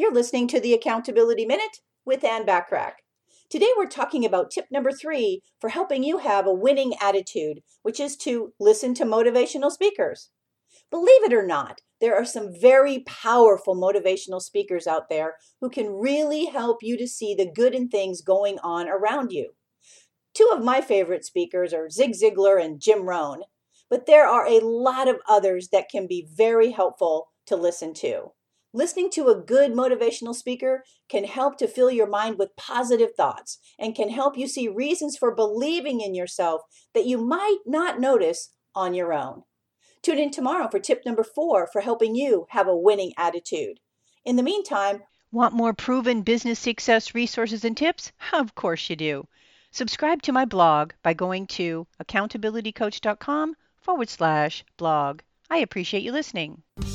You're listening to the Accountability Minute with Ann Backrack. Today we're talking about tip number 3 for helping you have a winning attitude, which is to listen to motivational speakers. Believe it or not, there are some very powerful motivational speakers out there who can really help you to see the good in things going on around you. Two of my favorite speakers are Zig Ziglar and Jim Rohn, but there are a lot of others that can be very helpful to listen to. Listening to a good motivational speaker can help to fill your mind with positive thoughts and can help you see reasons for believing in yourself that you might not notice on your own. Tune in tomorrow for tip number 4 for helping you have a winning attitude. In the meantime, want more proven business success resources and tips? Of course you do. Subscribe to my blog by going to accountabilitycoach.com/blog. I appreciate you listening.